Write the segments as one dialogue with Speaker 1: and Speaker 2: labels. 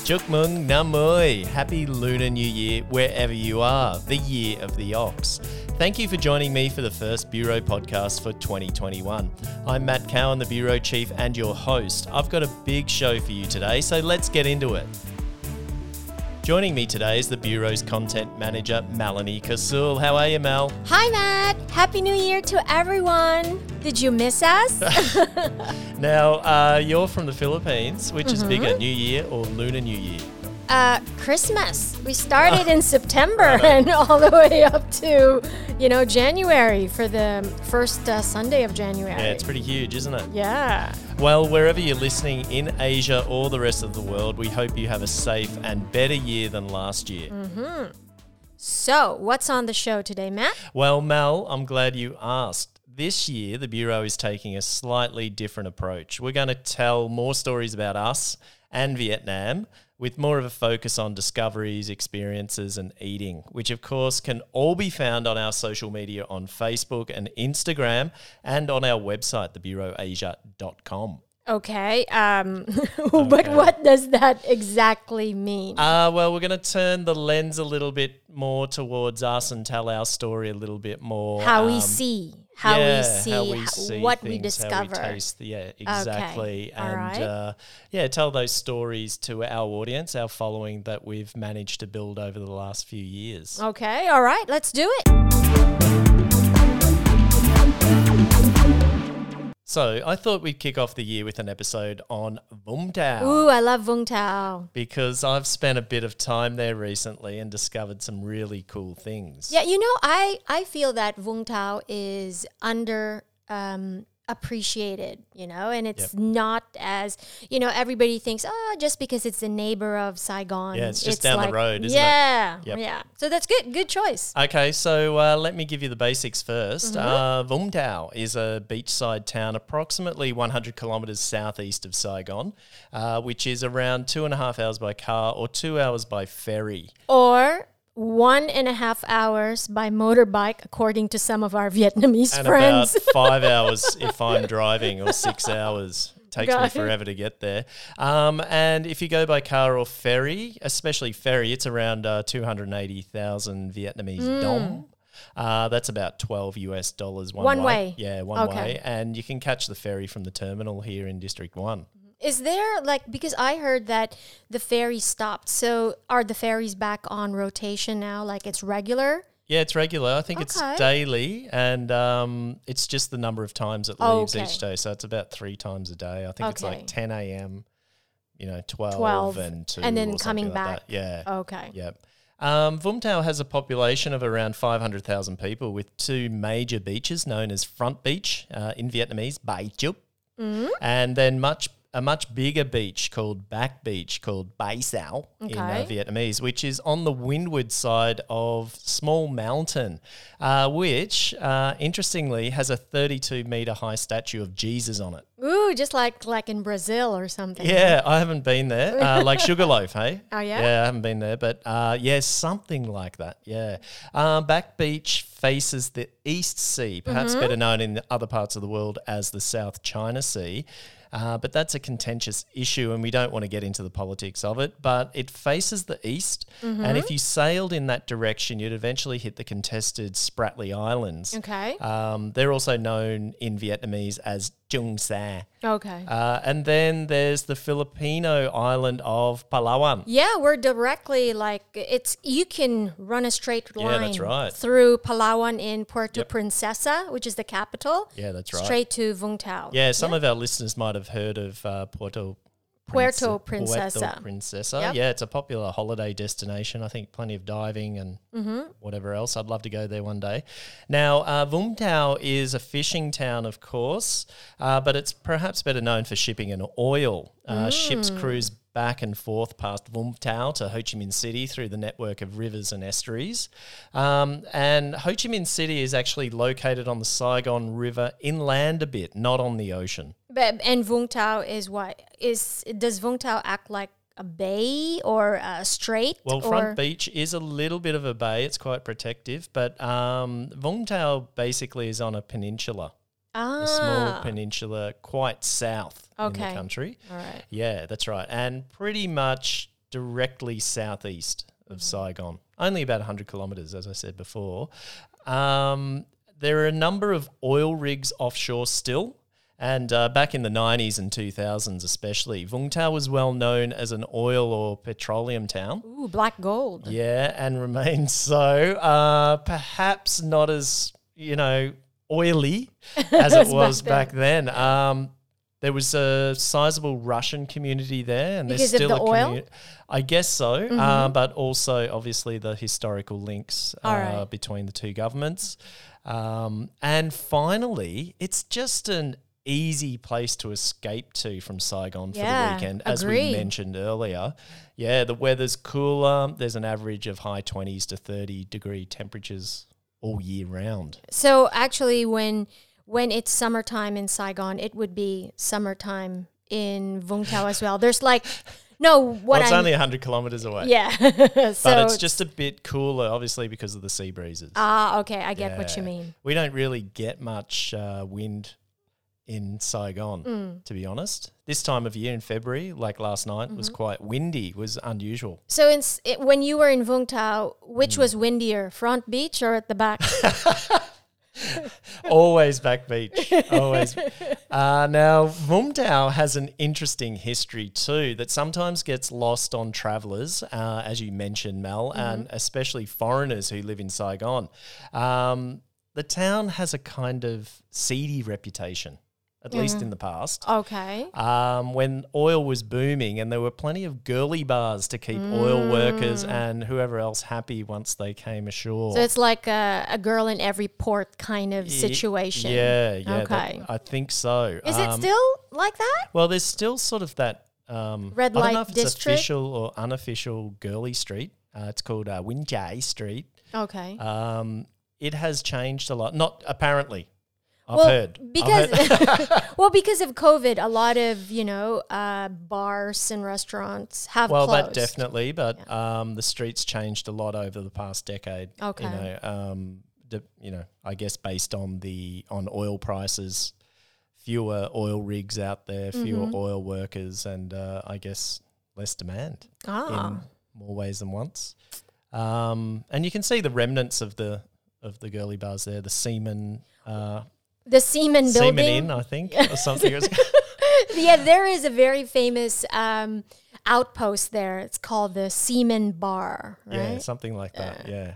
Speaker 1: Chúc mừng năm mới. Happy Lunar New Year wherever you are, the year of the ox. Thank you for joining me for the first Bureau podcast for 2021. I'm Matt Cowan, the Bureau Chief and your host. I've got a big show for you today, so let's get into it. Joining me today is the Bureau's content manager, Melanie Kasul. How are you, Mel?
Speaker 2: Hi, Matt. Happy New Year to everyone. Did you miss us?
Speaker 1: Now, you're from the Philippines. Which is bigger, New Year or Lunar New Year?
Speaker 2: Christmas. We started in September and all the way up to, January for the first Sunday of January.
Speaker 1: Yeah, it's pretty huge, isn't it?
Speaker 2: Yeah.
Speaker 1: Well, wherever you're listening in Asia or the rest of the world, we hope you have a safe and better year than last year.
Speaker 2: So, what's on the show today, Matt?
Speaker 1: Well, Mel, I'm glad you asked. This year, the Bureau is taking a slightly different approach. We're going to tell more stories about us and Vietnam, with more of a focus on discoveries, experiences, and eating, which of course can all be found on our social media on Facebook and Instagram and on our website, thebureauasia.com.
Speaker 2: Okay. But what does that exactly mean?
Speaker 1: Well, we're going to turn the lens a little bit more towards us and tell our story a little bit more.
Speaker 2: How we see, what
Speaker 1: things,
Speaker 2: we discover.
Speaker 1: How we taste. Yeah, exactly.
Speaker 2: Okay.
Speaker 1: And tell those stories to our audience, our following that we've managed to build over the last few years.
Speaker 2: Okay, all right, let's do it.
Speaker 1: So I thought we'd kick off the year with an episode on Vung Tau.
Speaker 2: Ooh, I love Vung Tau.
Speaker 1: Because I've spent a bit of time there recently and discovered some really cool things.
Speaker 2: Yeah, I feel that Vung Tau is under appreciated, and it's not as, everybody thinks, just because it's the neighbor of Saigon.
Speaker 1: Yeah, it's just down the road, isn't it?
Speaker 2: Yeah,
Speaker 1: Yep.
Speaker 2: yeah. So that's good. Good choice.
Speaker 1: Okay, so let me give you the basics first. Vung Tau is a beachside town approximately 100 kilometres southeast of Saigon, which is around 2.5 hours by car or 2 hours by ferry.
Speaker 2: Or 1.5 hours by motorbike, according to some of our Vietnamese
Speaker 1: and
Speaker 2: friends.
Speaker 1: And about 5 hours if I'm driving, or 6 hours. Takes me forever to get there. And if you go by car or ferry, especially ferry, it's around 280,000 Vietnamese dong. That's about $12 one way. Yeah, one way. And you can catch the ferry from the terminal here in District 1.
Speaker 2: Is there, because I heard that the ferry stopped, so are the ferries back on rotation now, it's regular?
Speaker 1: Yeah, it's regular. I think it's daily, and it's just the number of times it leaves each day. So it's about 3 times a day. I think it's 10 a.m., 12 and 2.
Speaker 2: And then
Speaker 1: or
Speaker 2: coming
Speaker 1: like
Speaker 2: back.
Speaker 1: That. Yeah.
Speaker 2: Okay.
Speaker 1: Yep. Vung Tau has a population of around 500,000 people with 2 major beaches known as Front Beach, in Vietnamese, Bai Chup, and then a much bigger beach called Back Beach, called Bai Sao in Vietnamese, which is on the windward side of Small Mountain, which, interestingly, has a 32-metre high statue of Jesus on it.
Speaker 2: Ooh, just like in Brazil or something.
Speaker 1: Yeah, I haven't been there. Like Sugarloaf, hey?
Speaker 2: Oh, yeah?
Speaker 1: Yeah, I haven't been there, but something like that, yeah. Back Beach faces the East Sea, perhaps better known in the other parts of the world as the South China Sea. But that's a contentious issue and we don't want to get into the politics of it, but it faces the east, and if you sailed in that direction, you'd eventually hit the contested Spratly Islands.
Speaker 2: Okay.
Speaker 1: They're also known in Vietnamese as Chung Sa.
Speaker 2: Okay.
Speaker 1: And then there's the Filipino island of Palawan.
Speaker 2: Yeah, we're directly you can run a straight line
Speaker 1: that's right.
Speaker 2: through Palawan in Puerto Princesa, which is the capital.
Speaker 1: Yeah, that's right.
Speaker 2: Straight to Vung Tau.
Speaker 1: Yeah, some of our listeners might have heard of Puerto
Speaker 2: Princesa.
Speaker 1: Puerto Princesa.
Speaker 2: Yep.
Speaker 1: Yeah, it's a popular holiday destination. I think plenty of diving and whatever else. I'd love to go there one day. Now, Vung Tau is a fishing town, of course, but it's perhaps better known for shipping and oil. Ships cruise back and forth past Vung Tau to Ho Chi Minh City through the network of rivers and estuaries. And Ho Chi Minh City is actually located on the Saigon River inland a bit, not on the ocean.
Speaker 2: And Vung Tau is what? Does Vung Tau act like a bay or a strait?
Speaker 1: Well, Front Beach is a little bit of a bay. It's quite protective. But Vung Tau basically is on a peninsula. A small peninsula quite south in the country.
Speaker 2: All right.
Speaker 1: Yeah, that's right. And pretty much directly southeast of Saigon, only about 100 kilometres, as I said before. There are a number of oil rigs offshore still. And back in the 90s and 2000s especially, Vung Tau was well known as an oil or petroleum town.
Speaker 2: Ooh, black gold.
Speaker 1: Yeah, and remains so. Perhaps not as, oily as it was back then. There was a sizable Russian community there. And
Speaker 2: because
Speaker 1: there's still
Speaker 2: of the
Speaker 1: a
Speaker 2: oil?
Speaker 1: community. I guess so, but also obviously the historical links between the two governments. And finally, it's just an easy place to escape to from Saigon for the weekend, as we mentioned earlier. Yeah, the weather's cooler. There's an average of high 20s to 30-degree temperatures all year round.
Speaker 2: So actually, when it's summertime in Saigon, it would be summertime in Vung Tau as well. There's like... No,
Speaker 1: it's only 100 kilometres away.
Speaker 2: Yeah.
Speaker 1: But it's just a bit cooler, obviously, because of the sea breezes.
Speaker 2: Ah, okay. I get what you mean.
Speaker 1: We don't really get much wind in Saigon, to be honest. This time of year in February, like last night, was quite windy, was unusual.
Speaker 2: So when you were in Vung Tau, which was windier, front beach or at the back?
Speaker 1: Always back beach. Always. Now, Vung Tau has an interesting history too that sometimes gets lost on travellers, as you mentioned, Mel, and especially foreigners who live in Saigon. The town has a kind of seedy reputation, at least in the past.
Speaker 2: Okay.
Speaker 1: When oil was booming, and there were plenty of girly bars to keep oil workers and whoever else happy once they came ashore.
Speaker 2: So it's like a girl in every port kind of situation.
Speaker 1: Yeah.
Speaker 2: Okay.
Speaker 1: I think so.
Speaker 2: Is it still like that?
Speaker 1: Well, there's still sort of that
Speaker 2: red light
Speaker 1: I don't know if it's
Speaker 2: district?
Speaker 1: official or unofficial girly street. It's called Winjai Street.
Speaker 2: Okay.
Speaker 1: It has changed a lot. Not apparently. I've
Speaker 2: well,
Speaker 1: heard.
Speaker 2: Because because of COVID, a lot of, bars and restaurants have closed.
Speaker 1: Well, that definitely, but the streets changed a lot over the past decade.
Speaker 2: Okay.
Speaker 1: I guess based on oil prices, fewer oil rigs out there, fewer oil workers, and I guess less demand in more ways than once. And you can see the remnants of the girly bars there, the Seaman.
Speaker 2: The Seaman building.
Speaker 1: Seaman Inn, I think, or something.
Speaker 2: Yeah, there is a very famous outpost there. It's called the Seaman Bar, right?
Speaker 1: Yeah, something like that, yeah.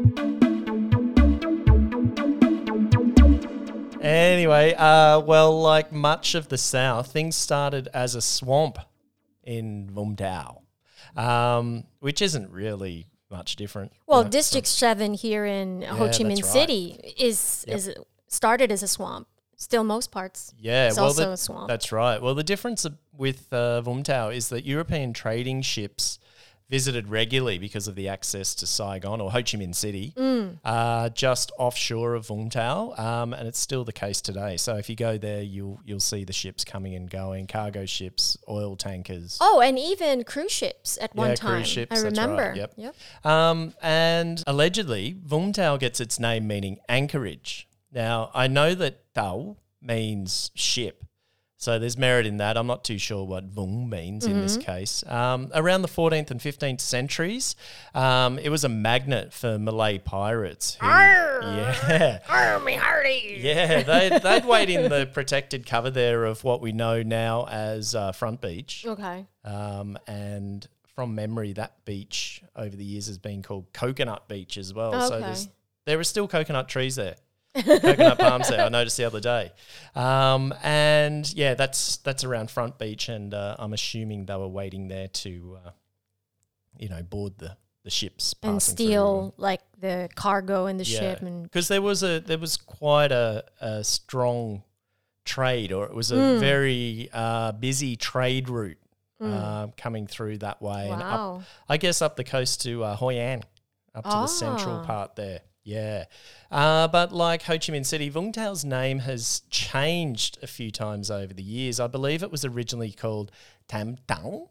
Speaker 1: Anyway, like much of the south, things started as a swamp in Vung Tau, which isn't really much different.
Speaker 2: Well, District 7 here in Ho Chi Minh City is started as a swamp. Still, most parts.
Speaker 1: Yeah,
Speaker 2: it's also a swamp.
Speaker 1: That's right. Well, the difference with Vung Tau is that European trading ships visited regularly because of the access to Saigon or Ho Chi Minh City, just offshore of Vung Tau, and it's still the case today. So if you go there, you'll see the ships coming and going, cargo ships, oil tankers.
Speaker 2: Oh, and even cruise ships at one time.
Speaker 1: Cruise ships.
Speaker 2: I remember.
Speaker 1: That's right, yep. And allegedly, Vung Tau gets its name meaning anchorage. Now, I know that Tau means ship, so there's merit in that. I'm not too sure what Vung means in this case. Around the 14th and 15th centuries, it was a magnet for Malay pirates.
Speaker 2: Army hearty.
Speaker 1: Yeah, they'd wait in the protected cover there of what we know now as Front Beach.
Speaker 2: Okay.
Speaker 1: And from memory, that beach over the years has been called Coconut Beach as well.
Speaker 2: Okay.
Speaker 1: So there are still coconut trees there. Coconut palms there, I noticed the other day. And yeah, that's around Front Beach, and I'm assuming they were waiting there to, board the ships passing
Speaker 2: and steal
Speaker 1: through.
Speaker 2: like the cargo in the ship.
Speaker 1: Because there was quite a strong trade, or it was a very busy trade route coming through that way.
Speaker 2: Wow.
Speaker 1: And I guess up the coast to Hoi An, up to the central part there. Yeah. But like Ho Chi Minh City, Vung Tau's name has changed a few times over the years. I believe it was originally called Tam Tang.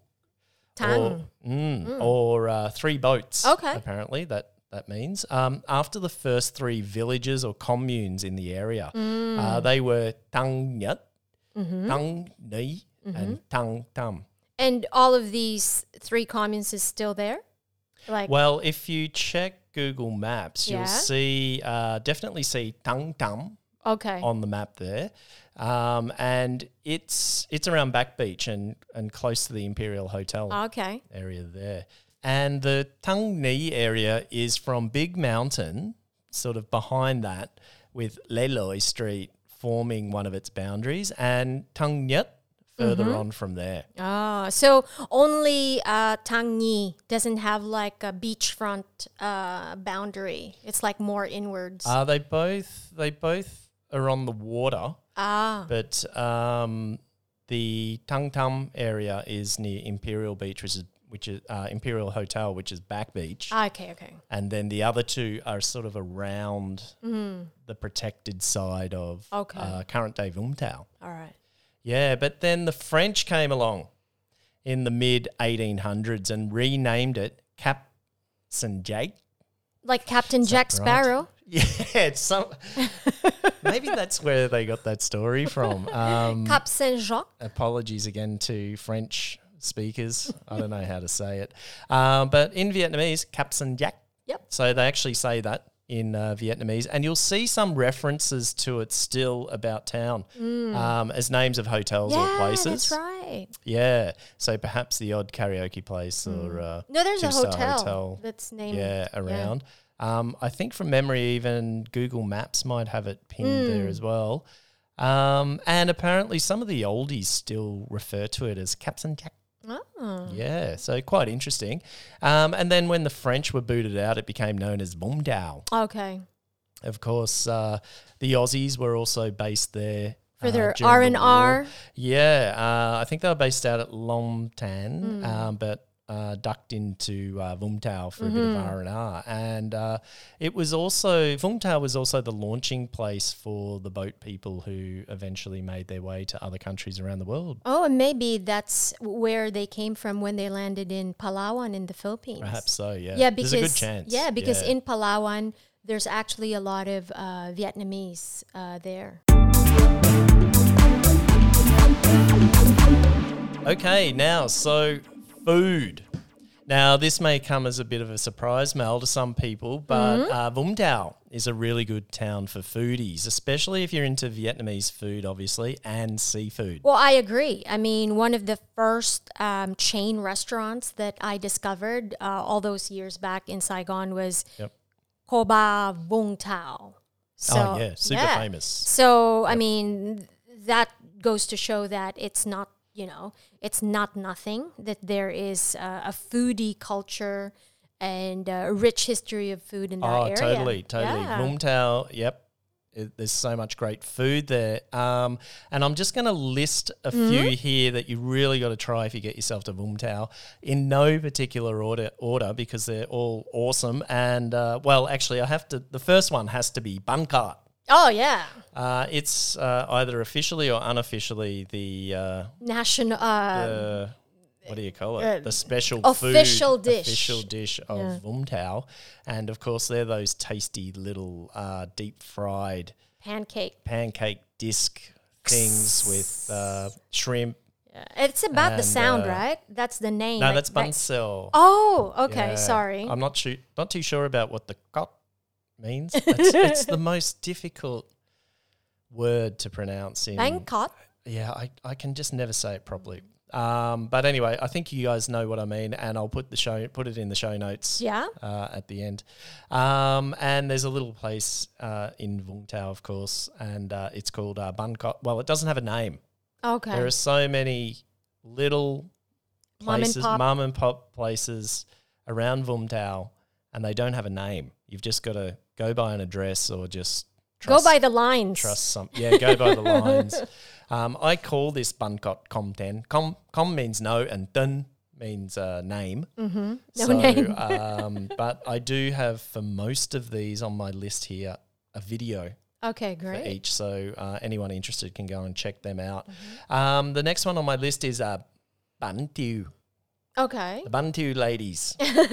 Speaker 1: Or Three Boats, apparently, that means. After the first three villages or communes in the area, they were Tang Nyat, Tang Ni, and Tang Tam.
Speaker 2: And all of these 3 communes is still there? Like,
Speaker 1: Well, if you check Google Maps,
Speaker 2: Yeah.
Speaker 1: you'll see definitely see Tung Tam
Speaker 2: okay.
Speaker 1: on the map there, and it's around Back Beach and close to the Imperial Hotel
Speaker 2: Okay.
Speaker 1: area there. And the Tung Ni area is from Big Mountain, sort of behind that, with Leloi Street forming one of its boundaries, and Tung Nyet further on from there.
Speaker 2: So only Tang Nhi doesn't have like a beachfront boundary. It's like more inwards.
Speaker 1: They both are on the water, but the Tung Tam area is near Imperial Beach, which is Imperial Hotel, which is Back Beach.
Speaker 2: Okay.
Speaker 1: And then the other 2 are sort of around the protected side of current day Vung Tau.
Speaker 2: All right.
Speaker 1: Yeah, but then the French came along in the mid 1800s and renamed it Cap Saint Jacques.
Speaker 2: Like Captain Jack
Speaker 1: right?
Speaker 2: Sparrow.
Speaker 1: Yeah, it's some. Maybe that's where they got that story from.
Speaker 2: Cap Saint Jacques.
Speaker 1: Apologies again to French speakers. I don't know how to say it. But in Vietnamese, Cap Saint Jacques.
Speaker 2: Yep.
Speaker 1: So they actually say that in Vietnamese, and you'll see some references to it still about town as names of hotels or places.
Speaker 2: That's right.
Speaker 1: Yeah, so perhaps the odd karaoke place or
Speaker 2: No, there's a
Speaker 1: two-star
Speaker 2: hotel that's named.
Speaker 1: around. I think from memory, even Google Maps might have it pinned there as well. And apparently some of the oldies still refer to it as Cap Saint Jacques.
Speaker 2: Oh.
Speaker 1: Yeah, so quite interesting. And then when the French were booted out, it became known as Vung Tau.
Speaker 2: Okay.
Speaker 1: Of course, the Aussies were also based there
Speaker 2: For their
Speaker 1: during the war.
Speaker 2: R&R.
Speaker 1: Yeah, I think they were based out at Long Tan, but ducked into Vung Tau for a bit of R&R. And it was also, Vung Tau was also the launching place for the boat people who eventually made their way to other countries around the world.
Speaker 2: Oh, and maybe that's where they came from when they landed in Palawan in the Philippines.
Speaker 1: Perhaps so, yeah.
Speaker 2: Yeah, because
Speaker 1: there's a good chance.
Speaker 2: Yeah, because in Palawan, there's actually a lot of Vietnamese there.
Speaker 1: Okay, now, so food. Now, this may come as a bit of a surprise, Mel, to some people, but Vung Tau is a really good town for foodies, especially if you're into Vietnamese food, obviously, and seafood.
Speaker 2: Well, I agree. I mean, one of the first chain restaurants that I discovered all those years back in Saigon was Co Ba Vung Tau. So,
Speaker 1: super famous.
Speaker 2: So, I mean, that goes to show that it's not, it's not nothing, that there is a foodie culture and a rich history of food in that area.
Speaker 1: Totally.
Speaker 2: Yeah.
Speaker 1: Vung Tau, there's so much great food there. And I'm just going to list a few here that you really got to try if you get yourself to Vung Tau in no particular order because they're all awesome. And, actually, the first one has to be Bun Cart.
Speaker 2: Oh, yeah.
Speaker 1: It's either officially or unofficially the
Speaker 2: national.
Speaker 1: What do you call it? The special
Speaker 2: official
Speaker 1: food,
Speaker 2: dish.
Speaker 1: official dish of Vung Tau, and of course they're those tasty little deep fried pancake disc things with shrimp.
Speaker 2: Yeah. It's about the
Speaker 1: And,
Speaker 2: sound, right? That's the name.
Speaker 1: No, that's bun sel.
Speaker 2: Oh, okay.
Speaker 1: Yeah.
Speaker 2: Sorry.
Speaker 1: I'm not too sure about what the cot means. It's the most difficult word to pronounce in
Speaker 2: Bangkok.
Speaker 1: Yeah, I can just never say it properly. But anyway, I think you guys know what I mean, and I'll put it in the show notes.
Speaker 2: Yeah.
Speaker 1: At the end. And there's a little place in Vung Tau, of course, and it's called Bun Cot. Well, it doesn't have a name.
Speaker 2: Okay.
Speaker 1: There are so many little places, mum and pop places around Vung Tau, and they don't have a name. You've just got to go by an address or just
Speaker 2: go by the lines.
Speaker 1: Go by the lines. I call this Bun Cot Com Ten. Com means no, and Ten means name.
Speaker 2: Mm-hmm.
Speaker 1: Name. But I do have, for most of these on my list here, a video.
Speaker 2: Okay, great.
Speaker 1: For each, so anyone interested can go and check them out. Mm-hmm. The next one on my list is Ban Tiu.
Speaker 2: Okay.
Speaker 1: The Ban Tiu ladies.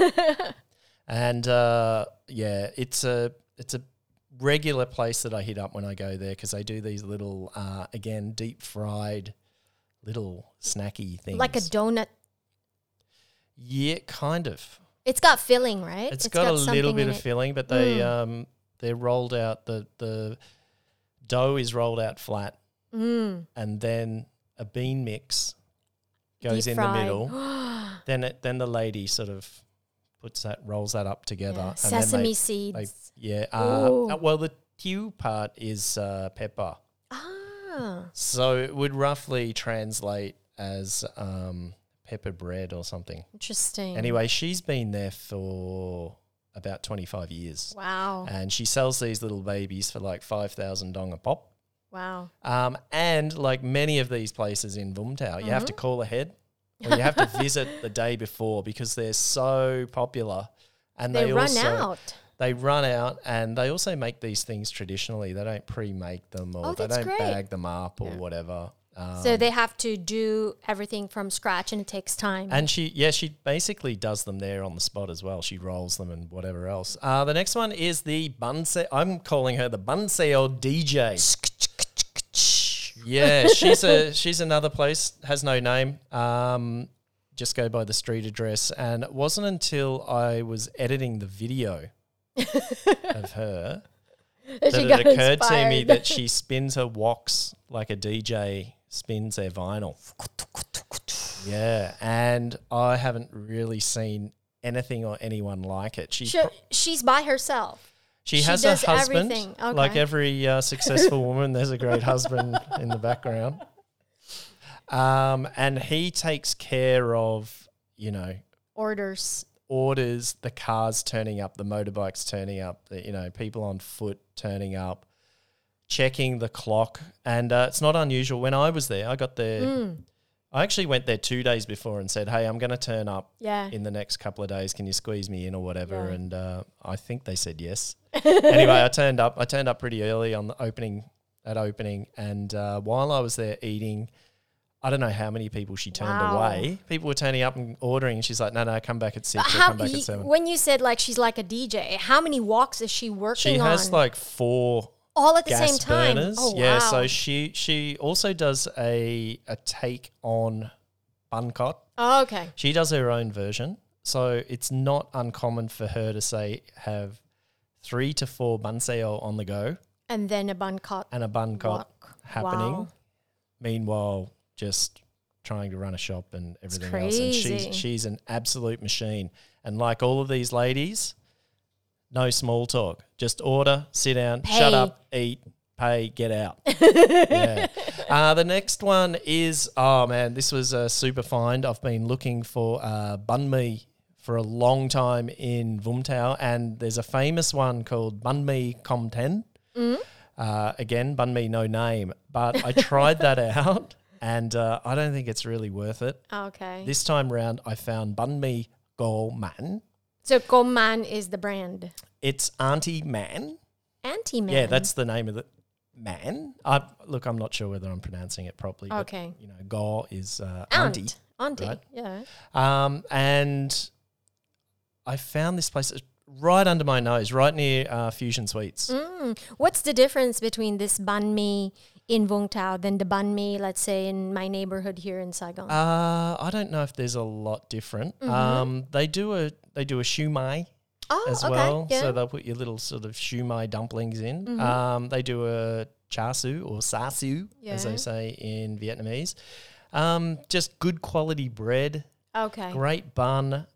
Speaker 1: And it's a regular place that I hit up when I go there because they do these little, again, deep fried little snacky things.
Speaker 2: Like a donut.
Speaker 1: Yeah, kind of.
Speaker 2: It's got filling, right?
Speaker 1: It's got a little bit of
Speaker 2: it.
Speaker 1: filling, but they're rolled out. The dough is rolled out flat, and then a bean mix goes
Speaker 2: Deep
Speaker 1: in
Speaker 2: fried.
Speaker 1: the middle. Then the lady sort of rolls that up together.
Speaker 2: Yeah.
Speaker 1: And
Speaker 2: Sesame
Speaker 1: then
Speaker 2: seeds.
Speaker 1: Well, the tiu part is pepper. So it would roughly translate as pepper bread or something.
Speaker 2: Interesting.
Speaker 1: Anyway, she's been there for about 25 years.
Speaker 2: Wow.
Speaker 1: And she sells these little babies for like 5,000 dong a pop.
Speaker 2: Wow.
Speaker 1: And like many of these places in Vung Tau, you have to call ahead or you have to visit the day before because they're so popular. And
Speaker 2: They run
Speaker 1: also,
Speaker 2: out.
Speaker 1: They run out, and they also make these things traditionally. They don't pre-make them or they
Speaker 2: that's
Speaker 1: don't
Speaker 2: great.
Speaker 1: bag them up or whatever.
Speaker 2: So they have to do everything from scratch and it takes time.
Speaker 1: And she basically does them there on the spot as well. She rolls them and whatever else. The next one is the Banseo. I'm calling her the Banseo DJ. Yeah, she's another place, has no name. Just go by the street address. And it wasn't until I was editing the video of her that
Speaker 2: She
Speaker 1: it
Speaker 2: got
Speaker 1: occurred to me
Speaker 2: inspired.
Speaker 1: that she spins her woks like a DJ spins their vinyl. Yeah, and I haven't really seen anything or anyone like it.
Speaker 2: She's by herself.
Speaker 1: She
Speaker 2: she
Speaker 1: has a
Speaker 2: does
Speaker 1: husband.
Speaker 2: everything. Okay.
Speaker 1: Like every successful woman, there's a great husband in the background. And he takes care of,
Speaker 2: Orders.
Speaker 1: the cars turning up, the motorbikes turning up, people on foot turning up, checking the clock. And it's not unusual. When I was there, I got there. I actually went there 2 days before and said, hey, I'm going to turn up
Speaker 2: Yeah.
Speaker 1: in the next couple of days. Can you squeeze me in or whatever?
Speaker 2: Yeah.
Speaker 1: And I think they said yes. Anyway, I turned up pretty early on the opening. And while I was there eating, I don't know how many people she turned away. People were turning up and ordering. And she's like, no, come back at 6 or come back at 7.
Speaker 2: When you said like she's like a DJ, how many walks is she working on?
Speaker 1: She has like 4
Speaker 2: all at the
Speaker 1: gas
Speaker 2: same time.
Speaker 1: burners.
Speaker 2: Oh,
Speaker 1: yeah,
Speaker 2: wow.
Speaker 1: so she also does a take on bun cot.
Speaker 2: Oh, okay.
Speaker 1: She does her own version. So it's not uncommon for her to say have 3 to 4 banseo on the go
Speaker 2: And then a bun cot.
Speaker 1: and a bun cot
Speaker 2: walk.
Speaker 1: happening.
Speaker 2: Wow.
Speaker 1: Meanwhile, just trying to run a shop and everything else.
Speaker 2: crazy.
Speaker 1: And she's an absolute machine. And like all of these ladies, no small talk. Just order, sit down, shut
Speaker 2: Pay.
Speaker 1: up, eat, pay, get out. Yeah. The next one is, oh man, this was a super find. I've been looking for banh mi for a long time in Vung Tau, and there's a famous one called banh mi com ten. Again, banh mi no name, but I tried that out, and I don't think it's really worth it.
Speaker 2: Okay.
Speaker 1: This time round, I found banh mi go man.
Speaker 2: So Goman is the brand.
Speaker 1: It's Auntie Man.
Speaker 2: Anti-man.
Speaker 1: Yeah, that's the name of the man. Look, I'm not sure whether I'm pronouncing it properly.
Speaker 2: Okay.
Speaker 1: But, go is auntie.
Speaker 2: Auntie,
Speaker 1: right?
Speaker 2: yeah.
Speaker 1: And I found this place right under my nose, right near Fusion Sweets.
Speaker 2: What's the difference between this banh mi in Vung Tau than the banh mi, let's say, in my neighborhood here in Saigon?
Speaker 1: I don't know if there's a lot different. They do a shumai as
Speaker 2: okay.
Speaker 1: well.
Speaker 2: Yeah.
Speaker 1: So they'll put your little sort of shumai dumplings in. They do a char siu or sa siu, as they
Speaker 2: Yeah.
Speaker 1: say in Vietnamese. Just good quality bread,
Speaker 2: Okay.
Speaker 1: great bun,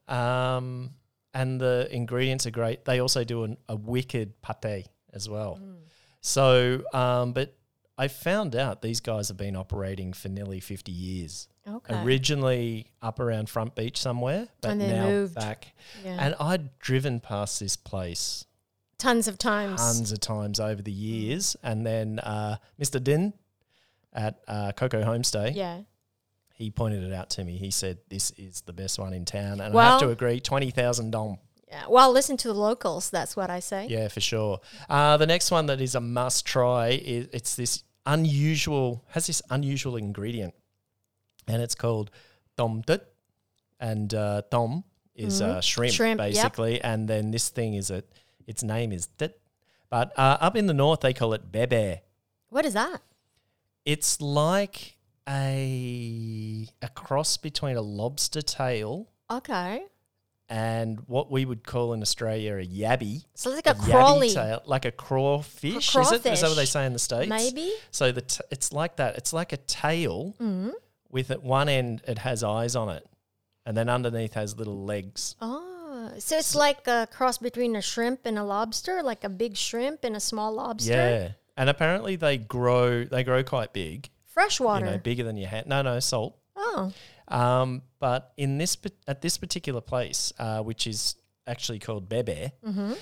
Speaker 1: and the ingredients are great. They also do a wicked pate as well. So, but I found out these guys have been operating for nearly 50 years.
Speaker 2: Okay.
Speaker 1: Originally up around Front Beach somewhere, but
Speaker 2: And then
Speaker 1: now
Speaker 2: moved.
Speaker 1: back.
Speaker 2: Yeah.
Speaker 1: And I'd driven past this place
Speaker 2: Tons of times.
Speaker 1: tons of times over the years. And then Mr. Din at Coco Homestay,
Speaker 2: Yeah.
Speaker 1: he pointed it out to me. He said, this is the best one in town. And I
Speaker 2: Well-
Speaker 1: have to agree, 20,000 dong.
Speaker 2: Yeah. Well, listen to the locals. That's what I say.
Speaker 1: Yeah, for sure. The next one that is a must try is has this unusual ingredient, and it's called tom tut, and tom is shrimp, basically, yep. And then this thing its name is tut, but up in the north they call it bebe.
Speaker 2: What is that?
Speaker 1: It's like a cross between a lobster tail
Speaker 2: Okay.
Speaker 1: and what we would call in Australia a yabby.
Speaker 2: So it's like a
Speaker 1: yabby
Speaker 2: crawly.
Speaker 1: tail, like a crawfish.
Speaker 2: A
Speaker 1: Is that what
Speaker 2: crawfish.
Speaker 1: they say in the States?
Speaker 2: Maybe.
Speaker 1: So it's like that. It's like a tail with at one end it has eyes on it, and then underneath has little legs.
Speaker 2: Oh, so it's like a cross between a shrimp and a lobster, like a big shrimp and a small lobster.
Speaker 1: Yeah, and apparently they grow quite big.
Speaker 2: Freshwater.
Speaker 1: Bigger than your hand. No, salt.
Speaker 2: Oh.
Speaker 1: But at this particular place, which is actually called Bebe,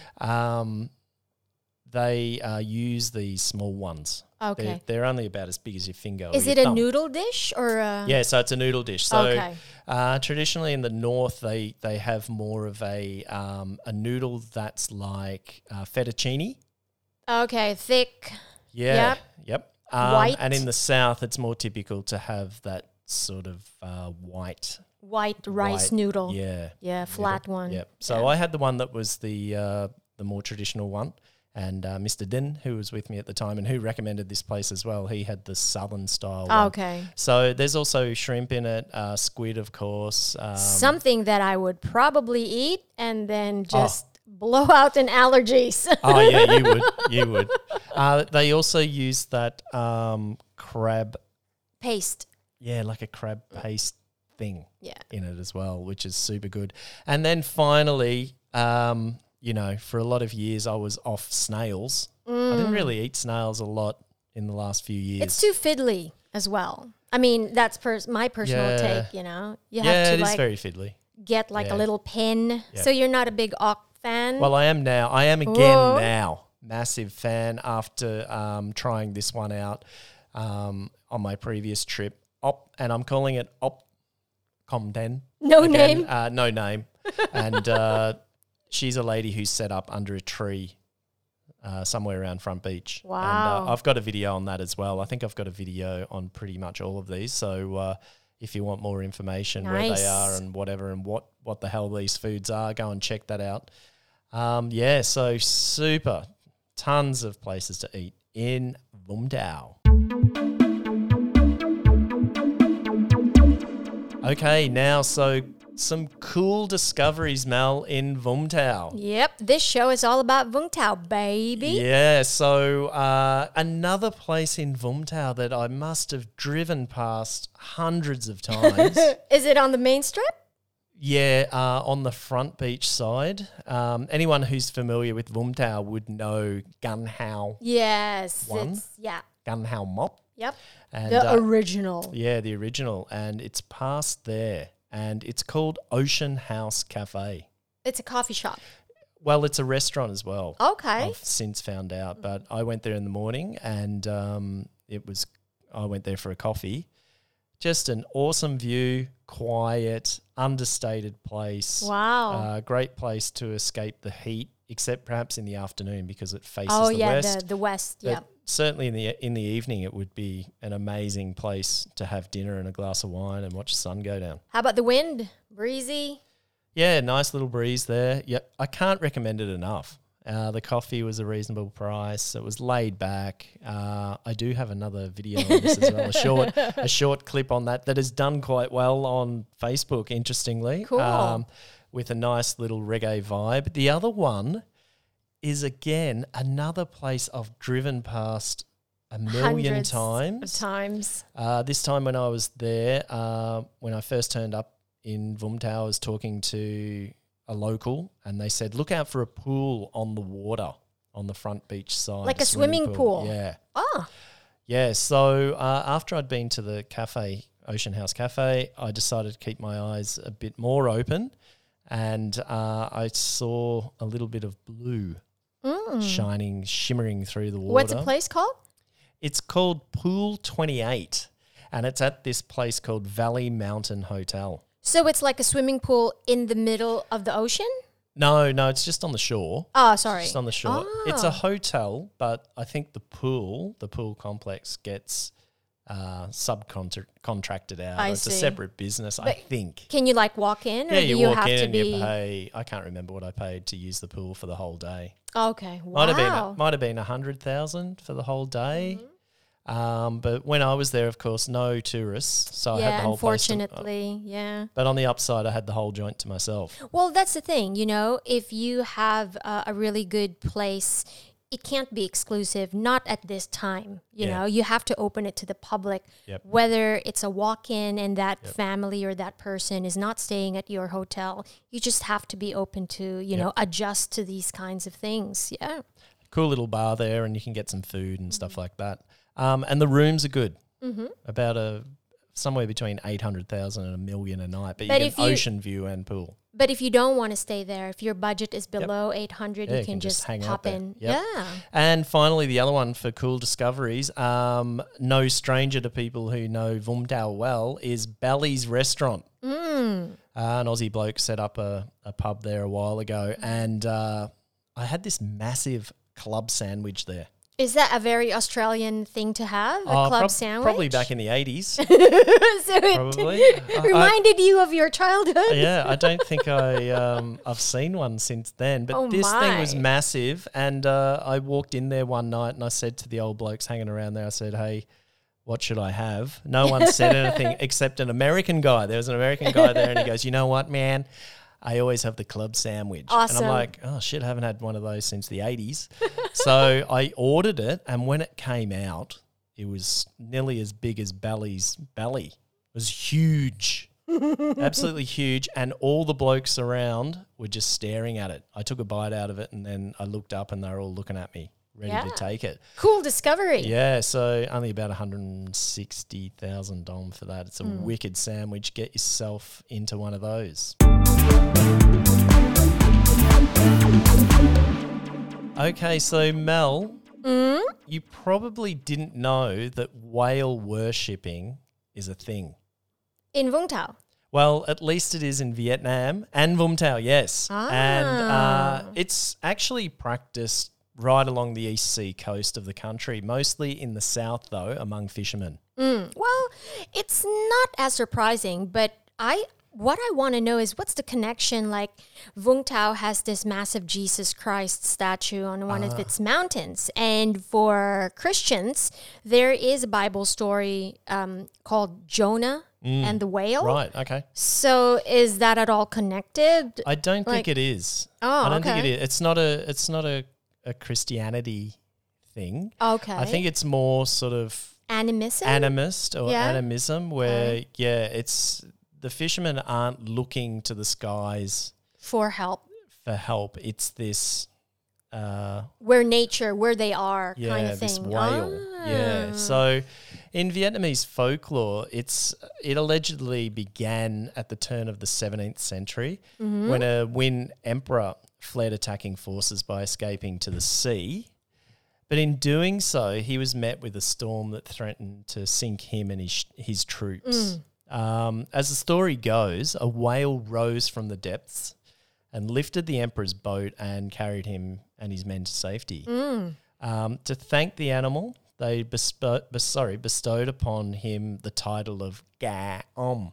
Speaker 1: they use these small ones.
Speaker 2: Okay.
Speaker 1: They're only about as big as your finger.
Speaker 2: Is
Speaker 1: or
Speaker 2: it
Speaker 1: your
Speaker 2: a
Speaker 1: thumb.
Speaker 2: noodle dish or a...
Speaker 1: Yeah, so it's a noodle dish. So
Speaker 2: Okay.
Speaker 1: Traditionally in the north, they have more of a noodle that's like fettuccine.
Speaker 2: Okay, thick.
Speaker 1: Yeah. Yep.
Speaker 2: White.
Speaker 1: And in the south, it's more typical to have that sort of white.
Speaker 2: White rice
Speaker 1: White,
Speaker 2: noodle.
Speaker 1: Yeah.
Speaker 2: Yeah, flat one.
Speaker 1: Yep. So I had the one that was the more traditional one. And Mr. Din, who was with me at the time and who recommended this place as well, he had the southern style one.
Speaker 2: Okay.
Speaker 1: So there's also shrimp in it, squid, of course.
Speaker 2: Something that I would probably eat and then just blow out in allergies.
Speaker 1: Oh, yeah, you would. They also use that crab,
Speaker 2: Paste.
Speaker 1: yeah, like a crab paste thing
Speaker 2: Yeah.
Speaker 1: in it as well, which is super good. And then finally, for a lot of years I was off snails. I didn't really eat snails a lot in the last few years.
Speaker 2: It's too fiddly as well. I mean, that's my personal
Speaker 1: Yeah.
Speaker 2: take, You have
Speaker 1: yeah,
Speaker 2: to
Speaker 1: it is
Speaker 2: like
Speaker 1: very fiddly.
Speaker 2: get like
Speaker 1: Yeah.
Speaker 2: a little pin.
Speaker 1: Yeah.
Speaker 2: So you're not a big Ock fan?
Speaker 1: Well, I am now. I am again
Speaker 2: Whoa.
Speaker 1: now. Massive fan after trying this one out on my previous trip. And I'm calling it Comden.
Speaker 2: No
Speaker 1: Again,
Speaker 2: name?
Speaker 1: no name. And she's a lady who's set up under a tree somewhere around Front Beach.
Speaker 2: Wow.
Speaker 1: And I've got a video on that as well. I think I've got a video on pretty much all of these. So if you want more information where
Speaker 2: Nice.
Speaker 1: they are and whatever and what the hell these foods are, go and check that out. So super. Tons of places to eat in Vung Tau. Okay, now some cool discoveries, Mel, in Vung Tau.
Speaker 2: Yep. This show is all about Vung Tau, baby.
Speaker 1: Yeah, so another place in Vung Tau that I must have driven past hundreds of times.
Speaker 2: Is it on the main strip?
Speaker 1: Yeah, on the Front Beach side. Anyone who's familiar with Vung Tau would know Gun Hao
Speaker 2: Yes.
Speaker 1: One? Gun Hao Mop.
Speaker 2: Yep.
Speaker 1: And,
Speaker 2: The original.
Speaker 1: Yeah, the original. And it's past there. And it's called Ocean House Cafe.
Speaker 2: It's a coffee shop.
Speaker 1: Well, it's a restaurant as well.
Speaker 2: Okay.
Speaker 1: I've since found out. But I went there in the morning and I went there for a coffee. Just an awesome view, quiet, understated place.
Speaker 2: Wow.
Speaker 1: Great place to escape the heat, except perhaps in the afternoon because it faces
Speaker 2: Oh,
Speaker 1: the
Speaker 2: yeah,
Speaker 1: west.
Speaker 2: the west.
Speaker 1: But
Speaker 2: Yeah.
Speaker 1: certainly in the evening, it would be an amazing place to have dinner and a glass of wine and watch the sun go down.
Speaker 2: How about the wind? Breezy?
Speaker 1: Yeah, nice little breeze there. Yep, I can't recommend it enough. The coffee was a reasonable price. It was laid back. I do have another video on this as well, a short clip on that has done quite well on Facebook, interestingly.
Speaker 2: Cool.
Speaker 1: With a nice little reggae vibe. The other one is, again, another place I've driven past a million
Speaker 2: Hundreds
Speaker 1: times.
Speaker 2: of times.
Speaker 1: This time when I was there, when I first turned up in Vung Tau, I was talking to a local and they said, look out for a pool on the water on the Front Beach side.
Speaker 2: Like a swimming pool.
Speaker 1: Yeah.
Speaker 2: Oh.
Speaker 1: Yeah, so after I'd been to the cafe, Ocean House Cafe, I decided to keep my eyes a bit more open and I saw a little bit of blue shimmering through the water.
Speaker 2: What's the place called?
Speaker 1: It's called Pool 28 and it's at this place called Valley Mountain Hotel.
Speaker 2: So it's like a swimming pool in the middle of the ocean?
Speaker 1: No, it's just on the shore.
Speaker 2: Oh, sorry.
Speaker 1: Just on the shore.
Speaker 2: Oh.
Speaker 1: It's a hotel, but I think the pool complex gets subcontracted out.
Speaker 2: I
Speaker 1: It's a
Speaker 2: see.
Speaker 1: separate business, I think.
Speaker 2: Can you like walk in? Or
Speaker 1: Yeah,
Speaker 2: do
Speaker 1: you
Speaker 2: you
Speaker 1: walk
Speaker 2: have
Speaker 1: in
Speaker 2: to
Speaker 1: and
Speaker 2: be...
Speaker 1: you pay. I can't remember what I paid to use the pool for the whole day.
Speaker 2: Okay. Wow.
Speaker 1: Might have been 100,000 for the whole day. But when I was there, of course, no tourists, so I had
Speaker 2: Yeah,
Speaker 1: the whole place
Speaker 2: unfortunately, yeah.
Speaker 1: but on the upside, I had the whole joint to myself.
Speaker 2: Well, that's the thing, you know, if you have a really good place, it can't be exclusive, not at this time. You
Speaker 1: Yeah.
Speaker 2: know, you have to open it to the public,
Speaker 1: Yep.
Speaker 2: whether it's a walk-in and that family or that person is not staying at your hotel. You just have to be open to, you know, adjust to these kinds of things. Yeah.
Speaker 1: Cool little bar there, and you can get some food and stuff like that. And the rooms are good, about somewhere between 800,000 and $1 million a night, but
Speaker 2: But
Speaker 1: you
Speaker 2: if
Speaker 1: get
Speaker 2: you-
Speaker 1: ocean view and pool.
Speaker 2: But if you don't want to stay there, if your budget is below 800,
Speaker 1: Yeah,
Speaker 2: you can just
Speaker 1: hang out
Speaker 2: pop
Speaker 1: there.
Speaker 2: in.
Speaker 1: Yep.
Speaker 2: Yeah.
Speaker 1: And finally, the other one for cool discoveries, no stranger to people who know Vung Tau well, is Bally's Restaurant. An Aussie bloke set up a pub there a while ago, and I had this massive club sandwich there.
Speaker 2: Is that a very Australian thing to have, a club sandwich?
Speaker 1: Probably back in the 80s.
Speaker 2: So it
Speaker 1: Probably.
Speaker 2: reminded you of your childhood?
Speaker 1: Yeah, I don't think I've seen one since then. But
Speaker 2: Oh
Speaker 1: this thing was
Speaker 2: my.
Speaker 1: massive, and I walked in there one night and I said to the old blokes hanging around there, I said, "Hey, what should I have?" No one said anything except an American guy. There was an American guy there, and he goes, "You know what, man? I always have the club sandwich."
Speaker 2: Awesome.
Speaker 1: And I'm like, "Oh shit, I haven't had one of those since the 80s." So I ordered it, and when it came out, it was nearly as big as Bally's belly. It was huge. Absolutely huge, and all the blokes around were just staring at it. I took a bite out of it, and then I looked up, and they were all looking at me, ready
Speaker 2: Yeah.
Speaker 1: to take it.
Speaker 2: Cool discovery.
Speaker 1: Yeah, so only about 160,000 dong for that. It's a wicked sandwich. Get yourself into one of those. Okay, so Mel, you probably didn't know that whale worshipping is a thing.
Speaker 2: In Vung Tau.
Speaker 1: Well, at least it is in Vietnam and Vung Tau, yes. And it's actually practiced right along the East Sea coast of the country, mostly in the south, though, among fishermen.
Speaker 2: Well, it's not as surprising, but what I want to know is what's the connection? Like, Vung Tau has this massive Jesus Christ statue on one of its mountains. And for Christians, there is a Bible story called Jonah and the whale.
Speaker 1: Right, okay.
Speaker 2: So is that at all connected?
Speaker 1: I don't think
Speaker 2: Like-
Speaker 1: it is.
Speaker 2: Oh,
Speaker 1: I don't think
Speaker 2: okay.
Speaker 1: it is. It's not a Christianity thing.
Speaker 2: Okay.
Speaker 1: I think it's more sort of
Speaker 2: Animism?
Speaker 1: animist or
Speaker 2: Yeah.
Speaker 1: animism where, it's the fishermen aren't looking to the skies
Speaker 2: For help.
Speaker 1: for help. It's this,
Speaker 2: Where they are kind of thing.
Speaker 1: this whale. Yeah. So in Vietnamese folklore, it allegedly began at the turn of the 17th century when a Nguyen emperor fled attacking forces by escaping to the sea. But in doing so, he was met with a storm that threatened to sink him and his troops. As the story goes, a whale rose from the depths and lifted the emperor's boat and carried him and his men to safety. To thank the animal, they bestowed upon him the title of Ga Om.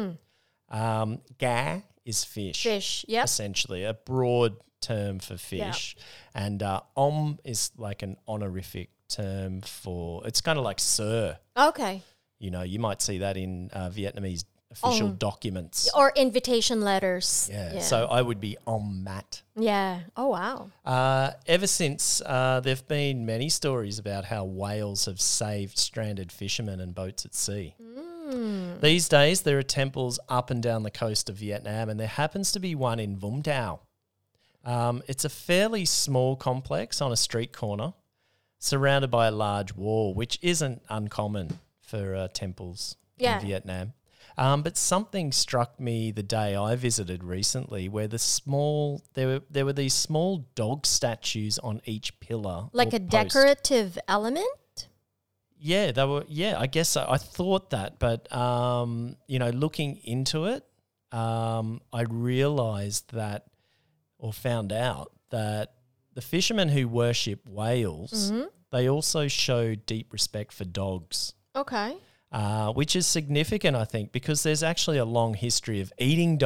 Speaker 1: Ga is fish.
Speaker 2: Fish, yep.
Speaker 1: Essentially, a broad term for fish. And Om is like an honorific term for, it's kind of like sir.
Speaker 2: Okay.
Speaker 1: You know, you might see that in Vietnamese official documents.
Speaker 2: Or invitation letters.
Speaker 1: Yeah. So I would be Om Mat.
Speaker 2: Yeah. Oh, wow.
Speaker 1: Ever since, there have been many stories about how whales have saved stranded fishermen and boats at sea. These days, there are temples up and down the coast of Vietnam, and there happens to be one in Vung Tau. It's a fairly small complex on a street corner, surrounded by a large wall, which isn't uncommon for temples in Vietnam. But something struck me the day I visited recently, where there were these small dog statues on each pillar,
Speaker 2: Like
Speaker 1: or
Speaker 2: a
Speaker 1: post.
Speaker 2: decorative element?
Speaker 1: Yeah, they were. Yeah, I guess so. I thought that, but looking into it, I realised that, or found out that the fishermen who worship whales, they also show deep respect for dogs.
Speaker 2: Okay.
Speaker 1: Which is significant, I think, because there's actually a long history of eating dog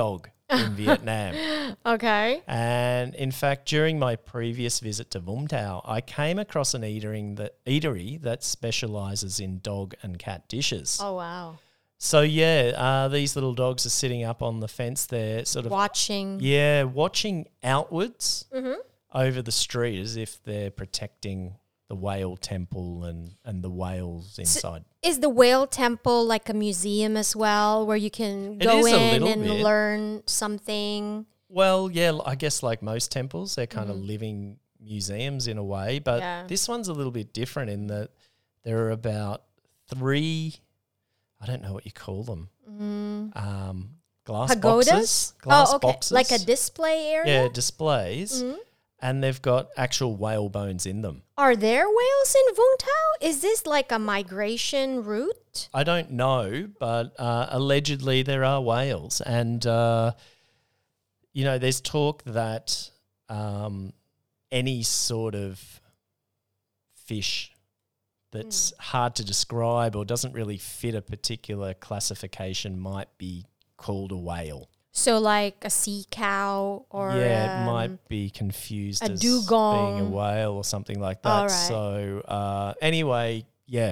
Speaker 1: in Vietnam.
Speaker 2: Okay.
Speaker 1: And in fact, during my previous visit to Vung Tau, I came across an eatery that specializes in dog and cat dishes.
Speaker 2: Oh, wow.
Speaker 1: So, yeah, these little dogs are sitting up on the fence there, sort of
Speaker 2: Watching.
Speaker 1: Yeah, watching outwards over the street as if they're protecting the whale temple and the whales inside.
Speaker 2: Is the whale temple like a museum as well, where you can go in and learn something?
Speaker 1: Well, yeah, I guess like most temples, they're kind of living museums in a way. But this one's a little bit different in that there are about 3, I don't know what you call them, glass
Speaker 2: Pagodas?
Speaker 1: boxes. Glass
Speaker 2: okay.
Speaker 1: boxes.
Speaker 2: Like a display area?
Speaker 1: Yeah, displays. And they've got actual whale bones in them.
Speaker 2: Are there whales in Vung Tau? Is this like a migration route?
Speaker 1: I don't know, but allegedly there are whales. And, there's talk that any sort of fish that's hard to describe or doesn't really fit a particular classification might be called a whale.
Speaker 2: So like a sea cow or
Speaker 1: it might be confused
Speaker 2: a
Speaker 1: as
Speaker 2: dugong.
Speaker 1: being a whale or something like that.
Speaker 2: All right.
Speaker 1: So anyway,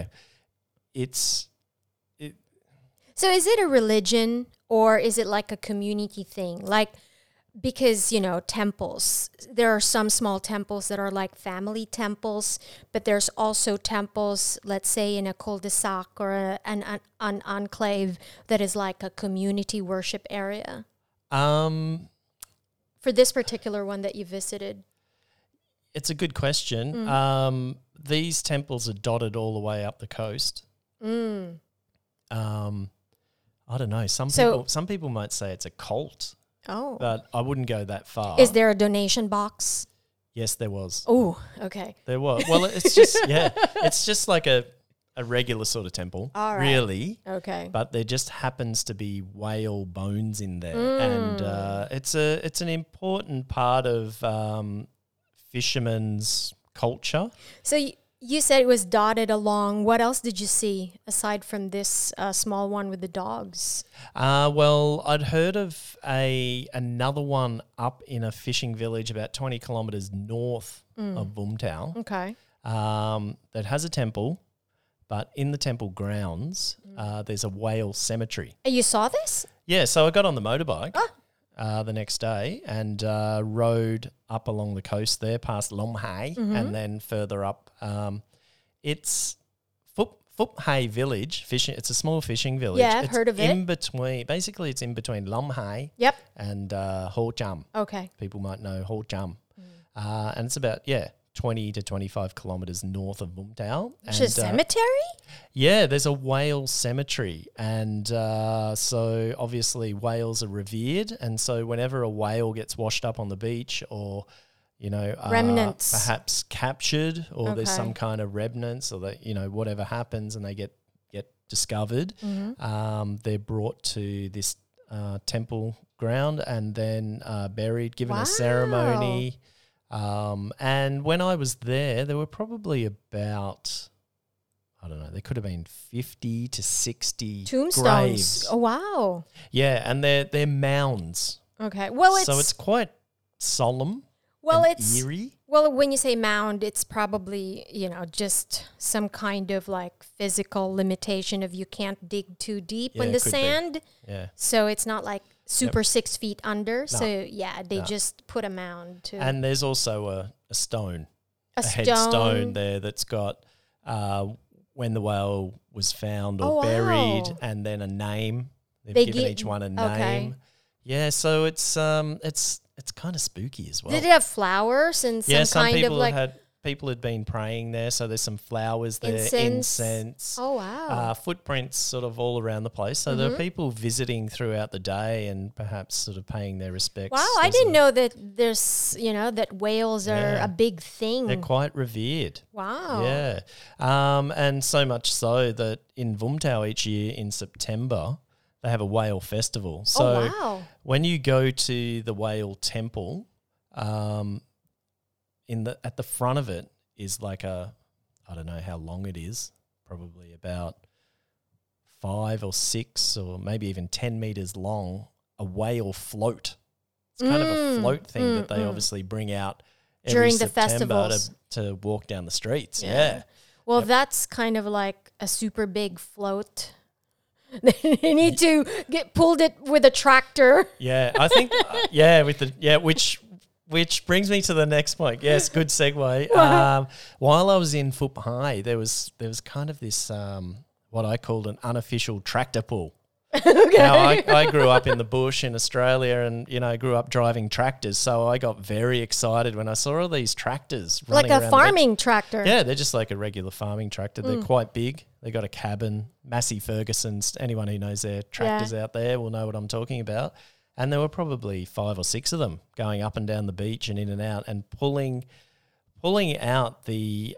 Speaker 2: So is it a religion or is it like a community thing? Like, because, temples, there are some small temples that are like family temples, but there's also temples, let's say in a cul-de-sac or an enclave that is like a community worship area. For this particular one that you visited.
Speaker 1: It's a good question. These temples are dotted all the way up the coast. I don't know. Some people might say it's a cult.
Speaker 2: Oh.
Speaker 1: But I wouldn't go that far.
Speaker 2: Is there a donation box?
Speaker 1: Yes, there was.
Speaker 2: Oh, okay.
Speaker 1: There was. Well, it's just, it's just like a regular sort of temple, really.
Speaker 2: Okay.
Speaker 1: But there just happens to be whale bones in there. And it's an important part of fishermen's culture.
Speaker 2: So you said it was dotted along. What else did you see aside from this small one with the dogs?
Speaker 1: Well, I'd heard of another one up in a fishing village about 20 kilometres north of Vung Tau.
Speaker 2: Okay.
Speaker 1: That has a temple, but in the temple grounds, there's a whale cemetery.
Speaker 2: You saw this?
Speaker 1: Yeah, so I got on the motorbike the next day and rode up along the coast there past Long Hai and then further up. It's Phup Hai Village. It's a small fishing village.
Speaker 2: Yeah, I've heard of it.
Speaker 1: Basically, it's in between Long Hai and Ho Cham.
Speaker 2: Okay.
Speaker 1: People might know Ho Cham. And it's about, 20 to 25 kilometres north of Vung Tau.
Speaker 2: Which is a cemetery?
Speaker 1: Yeah, there's a whale cemetery. And so obviously whales are revered. And so whenever a whale gets washed up on the beach or,
Speaker 2: remnants,
Speaker 1: perhaps captured or there's some kind of remnants or that, whatever happens and they get discovered, they're brought to this temple ground and then buried, given a ceremony. And when I was there were probably about, I don't know, there could have been 50 to 60
Speaker 2: tombstones.
Speaker 1: Graves.
Speaker 2: Oh, wow.
Speaker 1: Yeah, and they're mounds.
Speaker 2: Okay. Well,
Speaker 1: it's quite solemn.
Speaker 2: Well,
Speaker 1: it's eerie.
Speaker 2: Well, when you say mound, it's probably, just some kind of like physical limitation of you can't dig too deep in the sand.
Speaker 1: Yeah.
Speaker 2: So it's not like super 6 feet under. No. So they just put a mound to.
Speaker 1: And there's also a stone, a headstone there that's got when the whale was found or buried, and then a name. They've given each one a name.
Speaker 2: Okay.
Speaker 1: Yeah, so it's kind of spooky as well.
Speaker 2: Did it have flowers and some kind of like?
Speaker 1: People had been praying there, so there's some flowers there, incense.
Speaker 2: Oh, wow.
Speaker 1: Footprints sort of all around the place. So there are people visiting throughout the day and perhaps sort of paying their respects.
Speaker 2: Wow, I didn't know that there's, that whales are a big thing.
Speaker 1: They're quite revered.
Speaker 2: Wow.
Speaker 1: Yeah. And so much so that in Vung Tau each year in September, they have a whale festival. So when you go to the whale temple, at the front of it is like I don't know how long it is, probably about 5 or 6 or maybe even 10 meters long, a whale float. It's kind of a float thing that they obviously bring out every
Speaker 2: during the
Speaker 1: September
Speaker 2: festivals
Speaker 1: to walk down the streets. Yeah.
Speaker 2: Well, that's kind of like a super big float. They need to get pulled it with a tractor.
Speaker 1: Yeah, I think which brings me to the next point. Yes, good segue. While I was in Phu Pai, there was kind of this what I called an unofficial tractor pull. Okay. Now, I grew up in the bush in Australia and, grew up driving tractors. So I got very excited when I saw all these tractors running
Speaker 2: like a
Speaker 1: around
Speaker 2: farming tractor.
Speaker 1: Yeah, they're just like a regular farming tractor. They're quite big. They got a cabin. Massey Ferguson's, anyone who knows their tractors out there will know what I'm talking about. And there were probably 5 or 6 of them going up and down the beach and in and out and pulling out the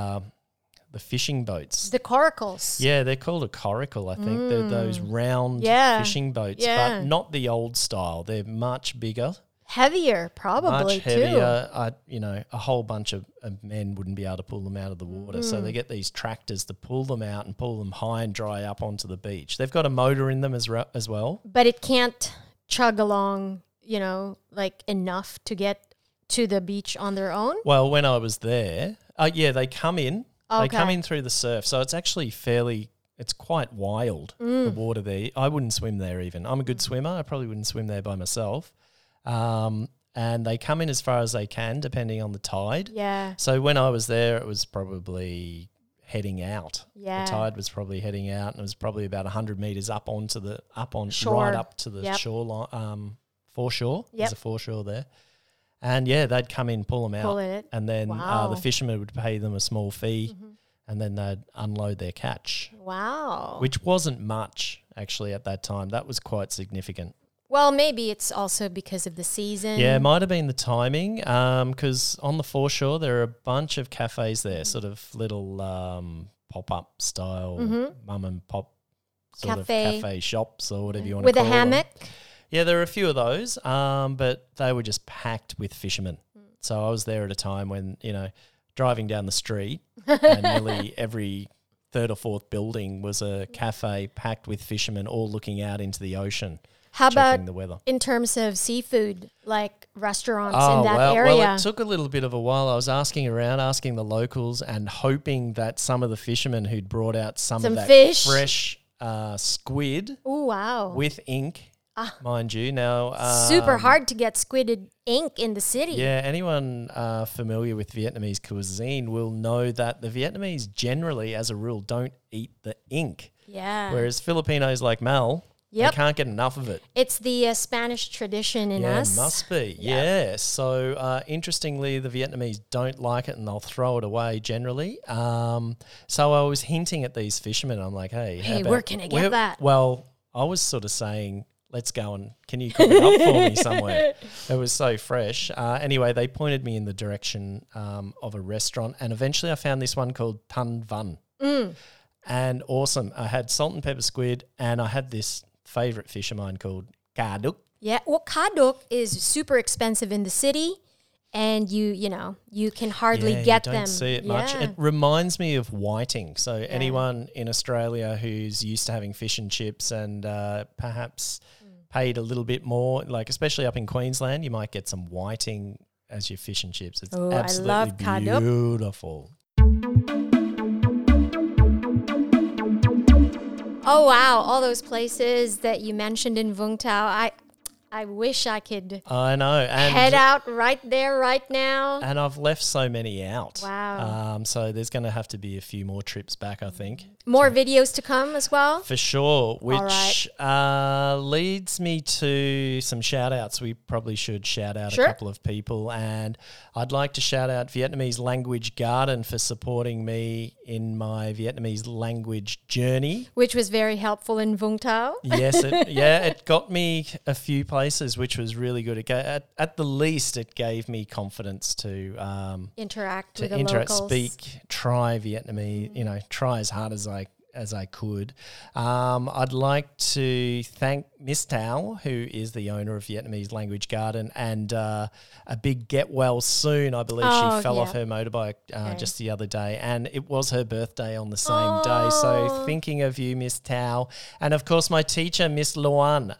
Speaker 1: fishing boats.
Speaker 2: The coracles.
Speaker 1: Yeah, they're called a coracle, I think. They're those round fishing boats, but not the old style. They're much bigger.
Speaker 2: Heavier, probably,
Speaker 1: much heavier. A whole bunch of men wouldn't be able to pull them out of the water. So they get these tractors to pull them out and pull them high and dry up onto the beach. They've got a motor in them as well.
Speaker 2: But it can't chug along, like enough to get to the beach on their own?
Speaker 1: Well, when I was there, they come in.
Speaker 2: Okay.
Speaker 1: They come in through the surf. So it's actually it's quite wild, the water there. I wouldn't swim there even. I'm a good swimmer. I probably wouldn't swim there by myself. And they come in as far as they can, depending on the tide.
Speaker 2: Yeah.
Speaker 1: So when I was there, it was probably heading out.
Speaker 2: Yeah.
Speaker 1: The tide was probably heading out, and it was probably about 100 meters up onto
Speaker 2: shore.
Speaker 1: Right up to the shoreline, foreshore.
Speaker 2: Yep.
Speaker 1: There's a foreshore there. And they'd come in, pull them out, and then the fishermen would pay them a small fee, and then they'd unload their catch.
Speaker 2: Wow.
Speaker 1: Which wasn't much, actually, at that time. That was quite significant.
Speaker 2: Well, maybe it's also because of the season.
Speaker 1: Yeah, it might have been the timing, because on the foreshore there are a bunch of cafes there, sort of little pop-up style, mum and pop sort of cafe shops or whatever you want to call them.
Speaker 2: With a hammock?
Speaker 1: Yeah, there are a few of those, but they were just packed with fishermen. So I was there at a time when, driving down the street and nearly every third or fourth building was a cafe packed with fishermen all looking out into the ocean.
Speaker 2: How about
Speaker 1: the weather.
Speaker 2: In terms of seafood, like restaurants in that area?
Speaker 1: Well, it took a little bit of a while. I was asking the locals and hoping that some of the fishermen who'd brought out some of that
Speaker 2: fish.
Speaker 1: Fresh squid with ink, mind you. Now,
Speaker 2: super hard to get squid ink in the city.
Speaker 1: Yeah, anyone familiar with Vietnamese cuisine will know that the Vietnamese generally, as a rule, don't eat the ink.
Speaker 2: Yeah.
Speaker 1: Whereas Filipinos like Mel... They can't get enough of it.
Speaker 2: It's the Spanish tradition in us.
Speaker 1: Yeah, must be. Yeah. So, interestingly, the Vietnamese don't like it and they'll throw it away generally. So I was hinting at these fishermen. I'm like, hey,
Speaker 2: where can I get that?
Speaker 1: Well, I was sort of saying, let's go and can you cook it up for me somewhere? It was so fresh. Anyway, they pointed me in the direction of a restaurant, and eventually I found this one called Tan Van. And awesome. I had salt and pepper squid, and I had this favorite fish of mine called cá đuốc.
Speaker 2: Yeah, well, cá đuốc is super expensive in the city, and you can hardly get them.
Speaker 1: You don't see it much. It reminds me of whiting. So anyone in Australia who's used to having fish and chips and perhaps paid a little bit more, like especially up in Queensland, you might get some whiting as your fish and chips. It's absolutely
Speaker 2: I love cá đuốc.
Speaker 1: Beautiful.
Speaker 2: Oh, wow. All those places that you mentioned in Vung Tau. I wish I could
Speaker 1: I know. And
Speaker 2: head out right there, right now.
Speaker 1: And I've left so many out.
Speaker 2: Wow.
Speaker 1: So there's going to have to be a few more trips back, I think.
Speaker 2: More videos to come as well?
Speaker 1: For sure, which leads me to some shout-outs. We probably should shout out a couple of people. And I'd like to shout out Vietnamese Language Garden for supporting me in my Vietnamese language journey.
Speaker 2: Which was very helpful in Vung Tau.
Speaker 1: Yes, it got me a few places, which was really good. At the least, it gave me confidence to
Speaker 2: interact with the locals.
Speaker 1: Speak, try Vietnamese, try as hard as as I could. I'd like to thank Miss Tao, who is the owner of Vietnamese Language Garden, and a big get well soon. I believe she fell off her motorbike just the other day, and it was her birthday on the same day. So thinking of you, Miss Tao, and of course my teacher, Miss Luan.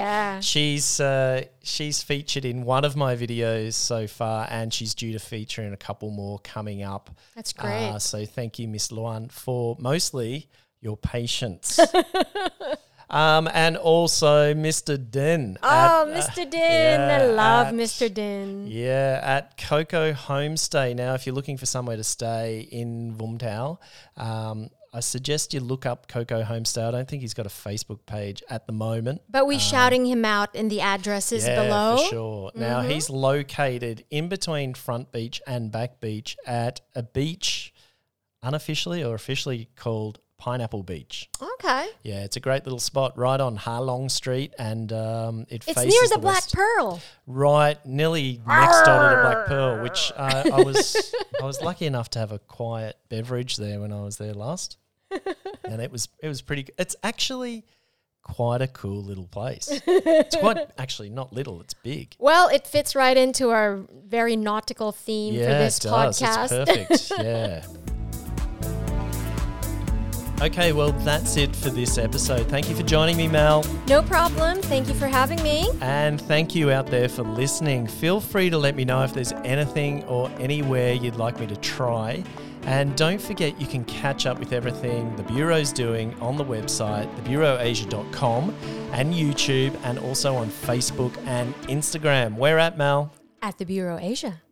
Speaker 1: She's featured in one of my videos so far, and she's due to feature in a couple more coming up.
Speaker 2: That's great.
Speaker 1: So thank you, Miss Luan, for mostly your patience. And also Mr. Din.
Speaker 2: Mr. Din. I love Mr. Din.
Speaker 1: Yeah, at Coco Homestay. Now, if you're looking for somewhere to stay in Vung Tau, I suggest you look up Coco Homestay. I don't think he's got a Facebook page at the moment.
Speaker 2: But we're shouting him out in the addresses below.
Speaker 1: Yeah, for sure. Now, he's located in between Front Beach and Back Beach at a beach unofficially or officially called Pineapple Beach.
Speaker 2: Okay.
Speaker 1: Yeah, it's a great little spot right on Ha Long Street, and it's faces
Speaker 2: near the
Speaker 1: Black
Speaker 2: Pearl.
Speaker 1: Right, nearly next door to the Black Pearl, which I was lucky enough to have a quiet beverage there when I was there last, and it was pretty. It's actually quite a cool little place. It's quite actually not little; it's big.
Speaker 2: Well, it fits right into our very nautical theme for this podcast.
Speaker 1: It's perfect. Yeah. Okay, well, that's it for this episode. Thank you for joining me, Mel.
Speaker 2: No problem. Thank you for having me.
Speaker 1: And thank you out there for listening. Feel free to let me know if there's anything or anywhere you'd like me to try. And don't forget, you can catch up with everything the Bureau's doing on the website, thebureauasia.com, and YouTube, and also on Facebook and Instagram. Where at, Mel?
Speaker 2: At the Bureau Asia.